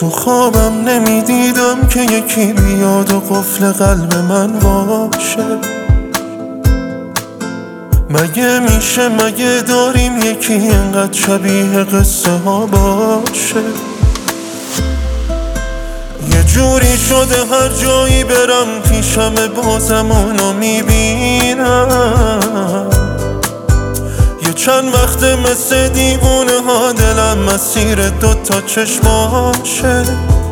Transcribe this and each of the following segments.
تو خوابم نمیدیدم که یکی بیاد و قفل قلب من باشه. مگه میشه، مگه داریم یکی اینقدر شبیه قصه ها باشه؟ یه جوری شده هر جایی برم پیشم بازم اونو میبینم. یه چند وقت مثل دیوونه ها دلم مسیر دوتا چشماشه.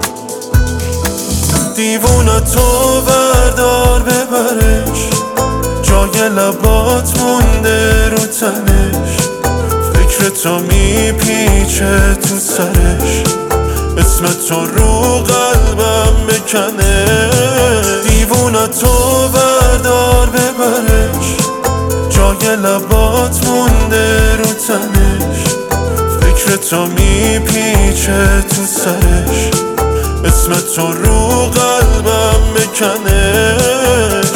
دیوونه تو بردار ببرش، جای لبات مونده رو تنش. فکر تو میپیچه تو سرش، اسم تو رو قلبم بکنه. دیوونه تو بردار ببرش، جای لبات مونده رو تنش. فکر تو میپیچه تو سرش، اسم تو رو قلبم بکنش.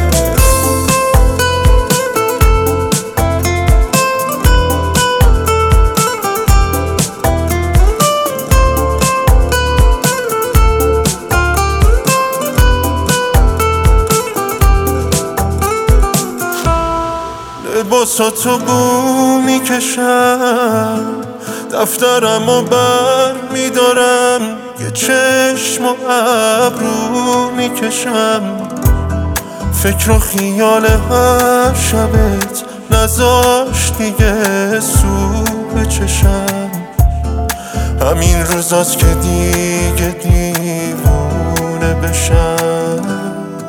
لباساتو بو میکشم، دفترمو بر میدارم. یه چشم و ابرو میکشم، فکر و خیال هر شبت نذاشت دیگه سو بچشم. همین روزاست که دیگه دیوونه بشم.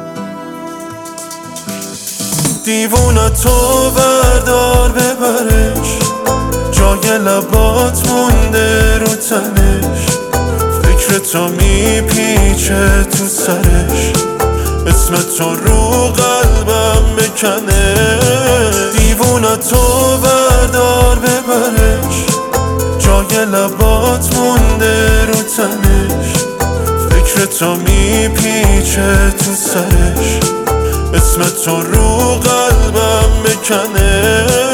دیوونه تو بردار ببرش، جای لبات مونده رو تنش. فکر تو میپیچه تو سرش، اسم تو رو قلبم بکنه. دیوونه تو بردار ببرش، جای لبات مونده رو تنش. فکر تو میپیچه تو سرش، اسم تو رو قلبم بکنه.